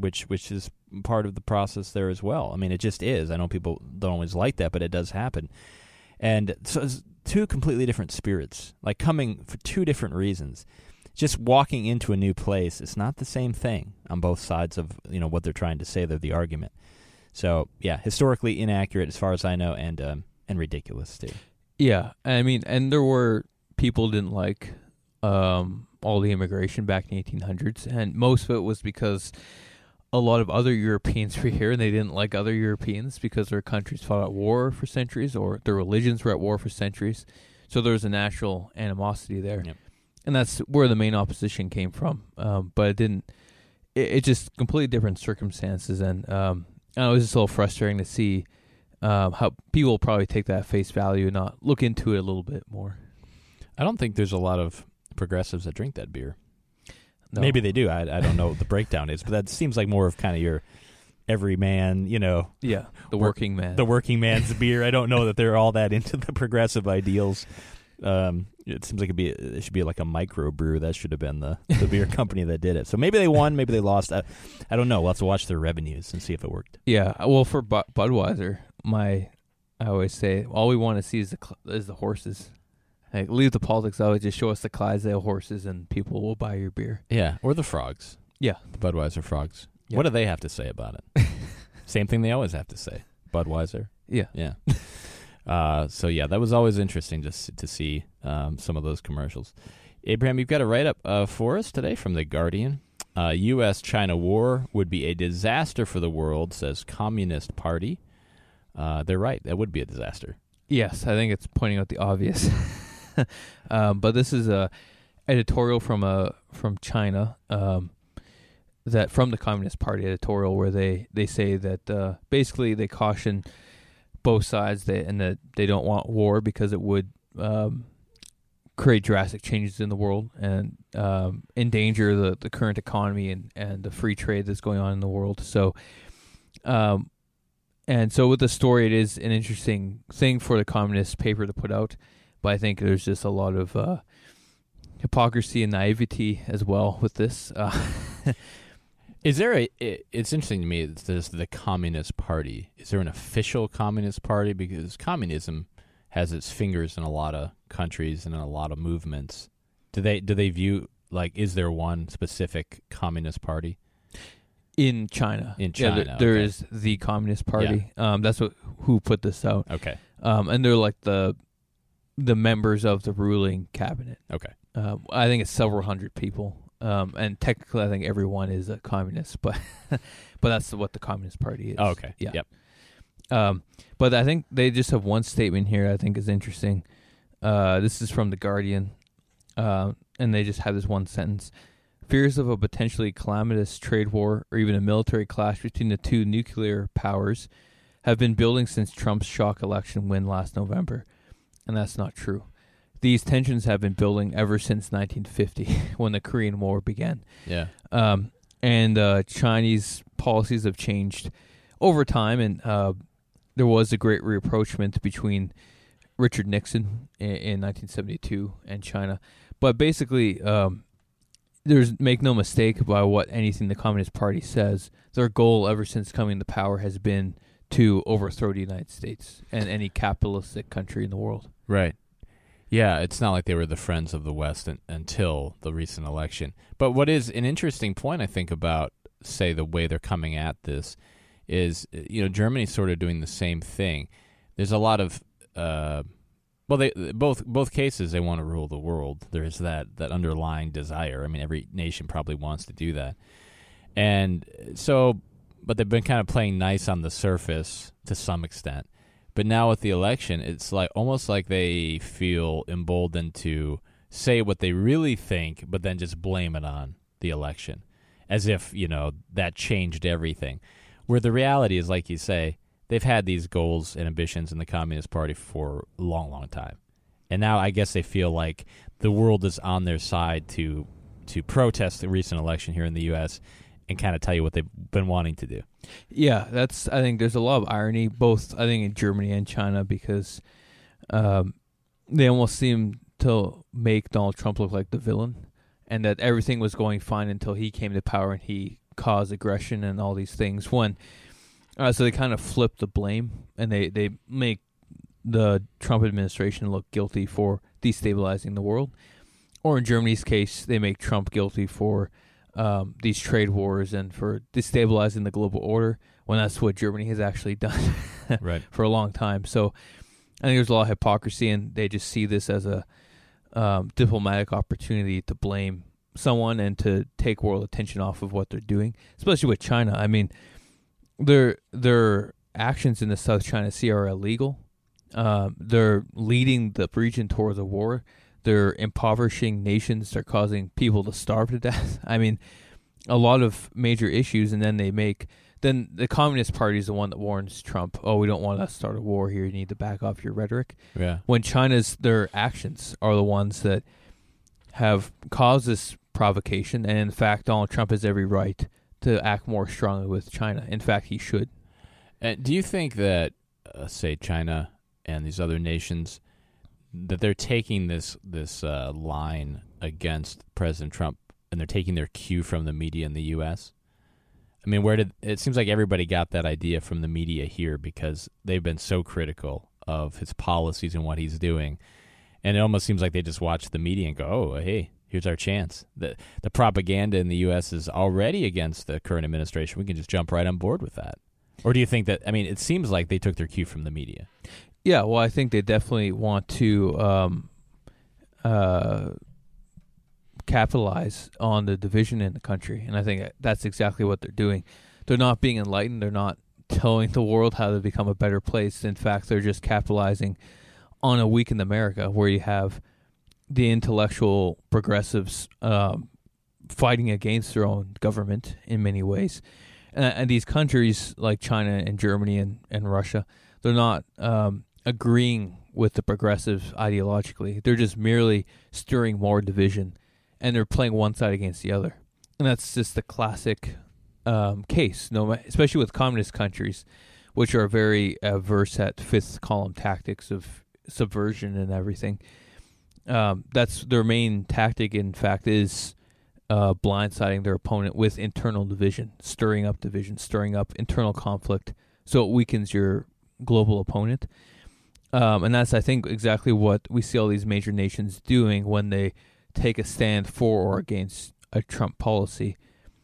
which is part of the process there as well. I mean, it just is. I know people don't always like that, but it does happen. And so it's two completely different spirits, like coming for two different reasons. Just walking into a new place, it's not the same thing on both sides of what they're trying to say. They're the argument. So yeah, historically inaccurate as far as I know, and ridiculous too. Yeah, I mean, and there were people who didn't like all the immigration back in the 1800s, and most of it was because a lot of other Europeans were here, and they didn't like other Europeans because their countries fought at war for centuries, or their religions were at war for centuries. So there was a natural animosity there. Yep. And that's where the main opposition came from. But it didn't. It's just completely different circumstances, and it was just a little frustrating to see how people probably take that face value and not look into it a little bit more. I don't think there's a lot of progressives that drink that beer. No. Maybe they do. I don't know what the breakdown is, but that seems like more of kind of your everyman, Yeah, the working man. The working man's beer. I don't know that they're all that into the progressive ideals. It seems like it should be like a microbrew. That should have been the beer company that did it. So maybe they won, maybe they lost. I don't know. We'll have to watch their revenues and see if it worked. Yeah, well, for Budweiser, I always say all we want to see is the horses. Like, leave the politics out. Just show us the Clydesdale horses, and people will buy your beer. Yeah, or the frogs. Yeah, the Budweiser frogs. Yeah. What do they have to say about it? Same thing they always have to say. Budweiser. Yeah. So yeah, that was always interesting just to see some of those commercials. Abraham, you've got a write-up for us today from The Guardian. U.S.-China war would be a disaster for the world, says Communist Party. They're right. That would be a disaster. Yes, I think it's pointing out the obvious. But this is a editorial from China, that from the Communist Party editorial, where they say that basically they caution both sides and that they don't want war because it would create drastic changes in the world and endanger the current economy and the free trade that's going on in the world. So, and so with the story, it is an interesting thing for the Communist paper to put out, but I think there's just a lot of hypocrisy and naivety as well with this. Is there it's interesting to me, there's the Communist Party. Is there an official Communist Party? Because communism has its fingers in a lot of countries and in a lot of movements. Do they view, like, is there one specific Communist Party? In China. In China, yeah, there is the Communist Party. Yeah. That's who put this out. Okay. And they're like the members of the ruling cabinet. Okay. I think it's several hundred people. And technically, I think everyone is a communist, but that's what the Communist Party is. Oh, okay. Yeah. Yep. But I think they just have one statement here I think is interesting. This is from The Guardian, and they just have this one sentence. Fears of a potentially calamitous trade war or even a military clash between the two nuclear powers have been building since Trump's shock election win last November. And that's not true. These tensions have been building ever since 1950, when the Korean War began. Yeah. And Chinese policies have changed over time, and there was a great rapprochement between Richard Nixon in 1972 and China. But basically, make no mistake about what anything the Communist Party says. Their goal ever since coming to power has been to overthrow the United States and any capitalistic country in the world. Right. Yeah, it's not like they were the friends of the West until the recent election. But what is an interesting point, I think, about, say, the way they're coming at this is, Germany's sort of doing the same thing. There's a lot of, they both cases, they want to rule the world. There's that underlying desire. I mean, every nation probably wants to do that. And so, but they've been kind of playing nice on the surface to some extent. But now with the election, it's like almost like they feel emboldened to say what they really think, but then just blame it on the election, as if, that changed everything. Where the reality is, like you say, they've had these goals and ambitions in the Communist Party for a long, long time. And now I guess they feel like the world is on their side to protest the recent election here in the U.S. and kind of tell you what they've been wanting to do. Yeah, I think there's a lot of irony, both I think in Germany and China, because they almost seem to make Donald Trump look like the villain, and that everything was going fine until he came to power and he cause aggression and all these things. When so they kind of flip the blame, and they make the Trump administration look guilty for destabilizing the world. Or in Germany's case, they make Trump guilty for these trade wars and for destabilizing the global order, when that's what Germany has actually done Right. for a long time. So I think there's a lot of hypocrisy, and they just see this as a diplomatic opportunity to blame someone and to take world attention off of what they're doing, especially with China. I mean, their actions in the South China Sea are illegal. They're leading the region towards a war. They're impoverishing nations. They're causing people to starve to death. I mean, a lot of major issues, and then then the Communist Party is the one that warns Trump, oh, we don't want to start a war here. You need to back off your rhetoric. Yeah. When their actions are the ones that have caused this provocation, and in fact, Donald Trump has every right to act more strongly with China. In fact, he should. Do you think that, say, China and these other nations, that they're taking this line against President Trump, and they're taking their cue from the media in the U.S.? I mean, it seems like everybody got that idea from the media here, because they've been so critical of his policies and what he's doing, and it almost seems like they just watch the media and go, "Oh, hey, here's our chance." The propaganda in the U.S. is already against the current administration. We can just jump right on board with that. Or do you think that? I mean, it seems like they took their cue from the media. Yeah, well, I think they definitely want to capitalize on the division in the country, and I think that's exactly what they're doing. They're not being enlightened. They're not telling the world how to become a better place. In fact, they're just capitalizing on a weakened America, where you have the intellectual progressives fighting against their own government in many ways. And these countries like China and Germany and Russia, they're not agreeing with the progressives ideologically. They're just merely stirring more division, and they're playing one side against the other. And that's just the classic case, especially with communist countries, which are very averse at fifth column tactics of subversion and everything. That's their main tactic, in fact, is blindsiding their opponent with internal division, stirring up internal conflict, so it weakens your global opponent. And that's, I think, exactly what we see all these major nations doing when they take a stand for or against a Trump policy,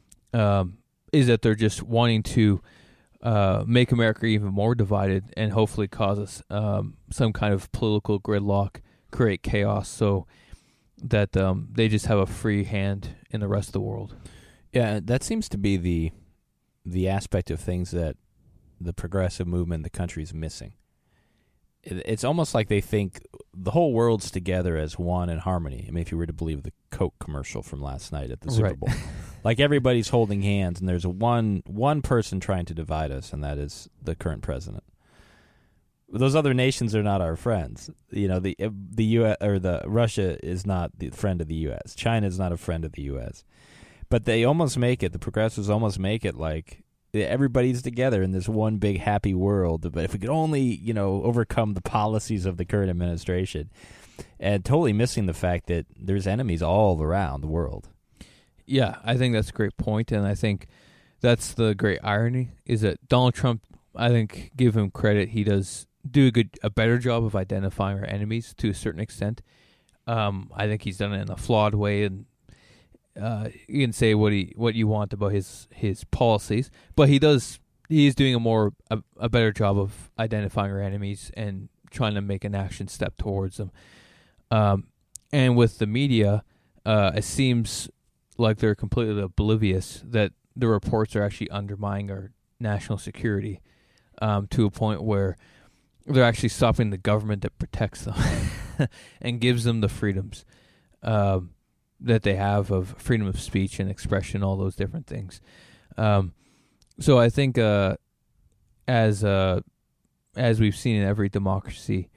is that they're just wanting to make America even more divided and hopefully cause us some kind of political gridlock, create chaos, so that they just have a free hand in the rest of the world. Yeah, that seems to be the aspect of things that the progressive movement in the country is missing. It's almost like they think the whole world's together as one in harmony. I mean, if you were to believe the Coke commercial from last night at the Super Bowl. Like everybody's holding hands, and there's one person trying to divide us, and that is the current president. Those other nations are not our friends. You know, the U.S. or the Russia is not the friend of the U.S. China is not a friend of the U.S. But they almost make it. The progressives almost make it like everybody's together in this one big happy world. But if we could only, overcome the policies of the current administration, and totally missing the fact that there's enemies all around the world. Yeah, I think that's a great point, and I think that's the great irony, is that Donald Trump, I think, give him credit, he does do a better job of identifying our enemies to a certain extent. I think he's done it in a flawed way, and you can say what you want about his policies, but he's doing a better job of identifying our enemies and trying to make an action step towards them. And with the media, it seems like they're completely oblivious that the reports are actually undermining our national security to a point where they're actually stopping the government that protects them and gives them the freedoms that they have of freedom of speech and expression, all those different things. So I think as we've seen in every democracy,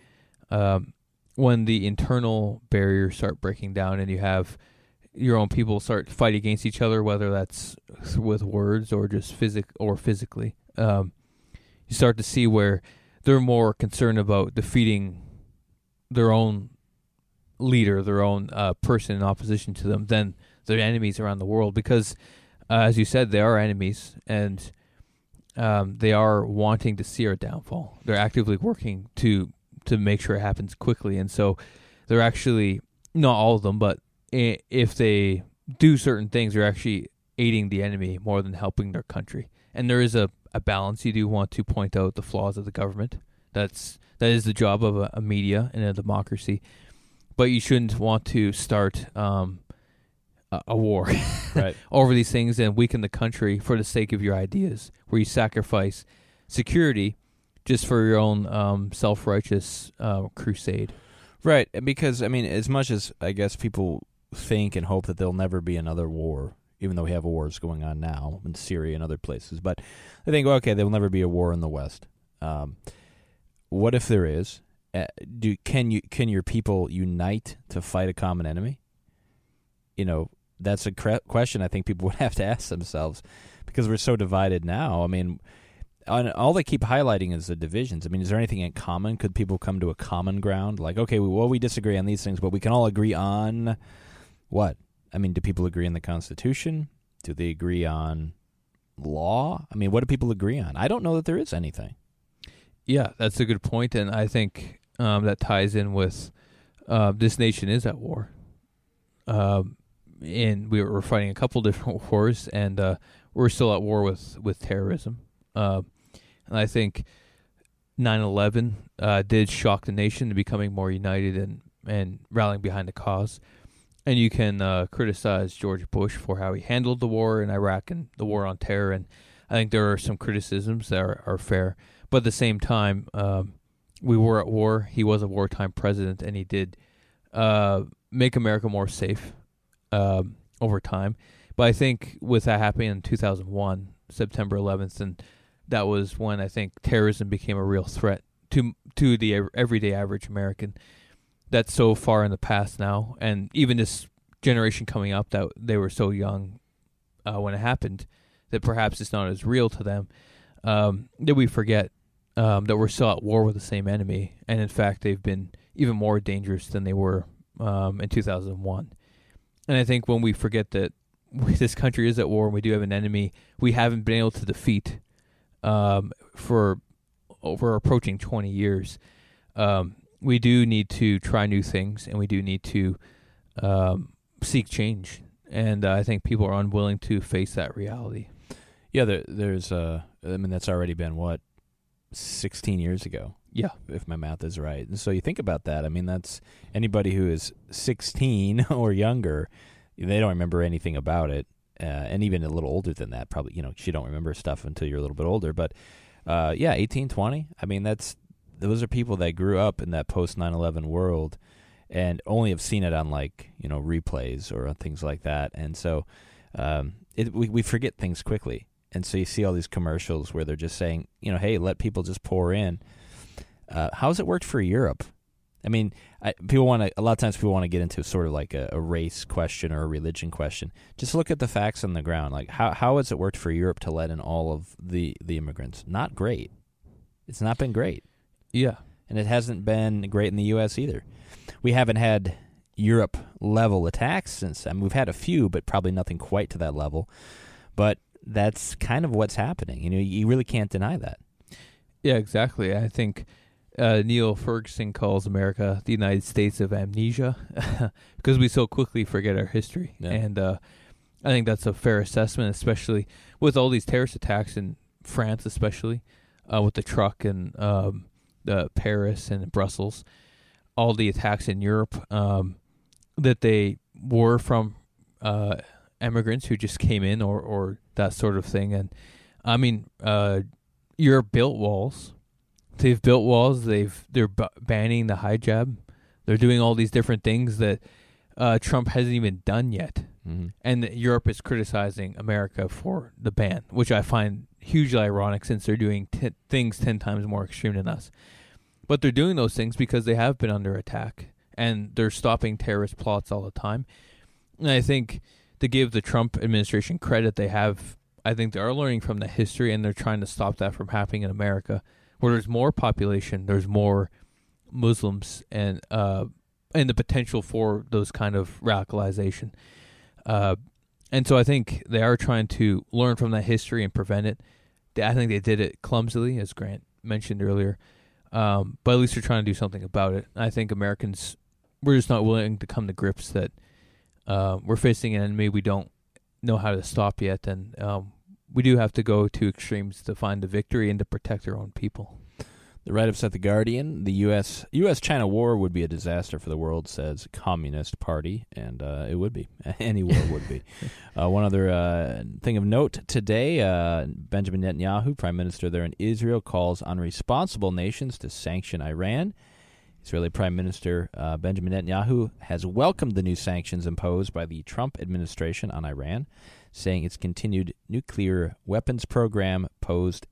when the internal barriers start breaking down and you have your own people start fighting against each other, whether that's with words or just physically, you start to see where they're more concerned about defeating their own leader, their own person in opposition to them, than their enemies around the world. Because as you said, they are enemies, and they are wanting to see our downfall. They're actively working to make sure it happens quickly, and so they're actually, not all of them, but if they do certain things, they're actually aiding the enemy more than helping their country. And there is a balance. You do want to point out the flaws of the government. That is the job of a media in a democracy. But you shouldn't want to start a war right. over these things and weaken the country for the sake of your ideas, where you sacrifice security just for your own self-righteous crusade. Right, because, I mean, as much as, I guess, people think and hope that there'll never be another war, even though we have wars going on now in Syria and other places, but they think, okay, there will never be a war in the West. What if there is? Can your people unite to fight a common enemy? You know, that's a question I think people would have to ask themselves, because we're so divided now. I mean, all they keep highlighting is the divisions. I mean, is there anything in common? Could people come to a common ground? Like, okay, we disagree on these things, but we can all agree on what? I mean, do people agree on the Constitution? Do they agree on law? I mean, what do people agree on? I don't know that there is anything. Yeah, that's a good point, and I think that ties in with this nation is at war. And we're fighting a couple different wars, and we're still at war with terrorism. And I think 9/11 did shock the nation to becoming more united and rallying behind the cause. And you can criticize George Bush for how he handled the war in Iraq and the war on terror, and I think there are some criticisms that are fair. But at the same time, we were at war. He was a wartime president, and he did make America more safe over time. But I think with that happening in 2001, September 11th, and that was when I think terrorism became a real threat to the everyday average American. That's so far in the past now, and even this generation coming up, that they were so young when it happened, that perhaps it's not as real to them, that we forget that we're still at war with the same enemy, and in fact they've been even more dangerous than they were in 2001. And I think when we forget that this country is at war and we do have an enemy we haven't been able to defeat for over approaching 20 years, we do need to try new things, and we do need to seek change. And I think people are unwilling to face that reality. Yeah, there's I mean, that's already been, 16 years ago? Yeah. If my math is right. And so you think about that. I mean, that's anybody who is 16 or younger, they don't remember anything about it. And even a little older than that, probably, you don't remember stuff until you're a little bit older. But, 18, 20, I mean, those are people that grew up in that post 9/11 world and only have seen it on replays or things like that. And so we forget things quickly. And so you see all these commercials where they're just saying, hey, let people just pour in. How's it worked for Europe? I mean, a lot of times people want to get into sort of like a race question or a religion question. Just look at the facts on the ground. Like, how has it worked for Europe to let in all of the immigrants? Not great. It's not been great. Yeah. And it hasn't been great in the U.S. either. We haven't had Europe-level attacks since. I mean, we've had a few, but probably nothing quite to that level. But that's kind of what's happening. You really can't deny that. Yeah, exactly. I think Neil Ferguson calls America the United States of amnesia because we so quickly forget our history. Yeah. And I think that's a fair assessment, especially with all these terrorist attacks in France, especially with the truck and Paris and Brussels, all the attacks in Europe, that they were from immigrants who just came in or that sort of thing. And I mean, Europe built walls. They've built walls. They're banning the hijab. They're doing all these different things that Trump hasn't even done yet. Mm-hmm. And Europe is criticizing America for the ban, which I find hugely ironic since they're doing things 10 times more extreme than us. But they're doing those things because they have been under attack, and they're stopping terrorist plots all the time. And I think to give the Trump administration credit, I think they are learning from the history, and they're trying to stop that from happening in America, where there's more population, there's more Muslims, and the potential for those kind of radicalization. And so I think they are trying to learn from that history and prevent it. I think they did it clumsily, as Grant mentioned earlier. But at least they're trying to do something about it. I think Americans, we're just not willing to come to grips that we're facing an enemy we don't know how to stop yet. And we do have to go to extremes to find the victory and to protect our own people. The write-ups at The Guardian, the U.S.-China war would be a disaster for the world, says Communist Party, and it would be. Any war would be. One other thing of note today, Benjamin Netanyahu, Prime Minister there in Israel, calls on responsible nations to sanction Iran. Israeli Prime Minister Benjamin Netanyahu has welcomed the new sanctions imposed by the Trump administration on Iran, saying its continued nuclear weapons program posed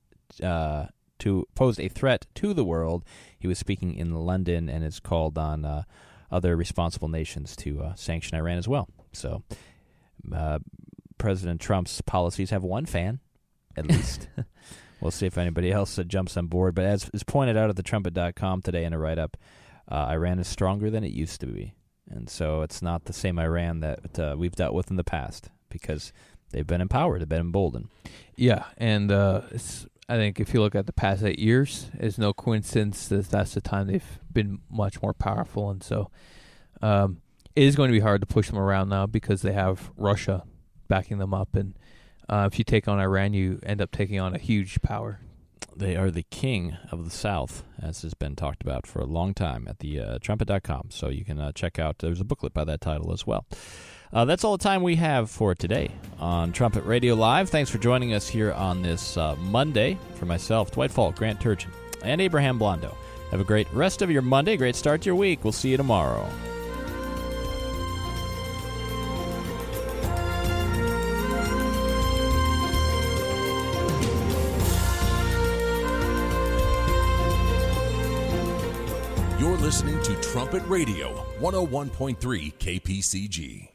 a threat to the world. He was speaking in London and has called on other responsible nations to sanction Iran as well. So President Trump's policies have one fan, at least. We'll see if anybody else jumps on board. But as is pointed out at thetrumpet.com today in a write-up, Iran is stronger than it used to be. And so it's not the same Iran that we've dealt with in the past because they've been empowered, they've been emboldened. Yeah, and I think if you look at the past 8 years, it's no coincidence that that's the time they've been much more powerful. And so it is going to be hard to push them around now because they have Russia backing them up. And if you take on Iran, you end up taking on a huge power. They are the king of the South, as has been talked about for a long time at the trumpet.com. So you can check out, there's a booklet by that title as well. That's all the time we have for today on Trumpet Radio Live. Thanks for joining us here on this Monday. For myself, Dwight Falk, Grant Turchin, and Abraham Blondo. Have a great rest of your Monday, great start to your week. We'll see you tomorrow. You're listening to Trumpet Radio, 101.3 KPCG.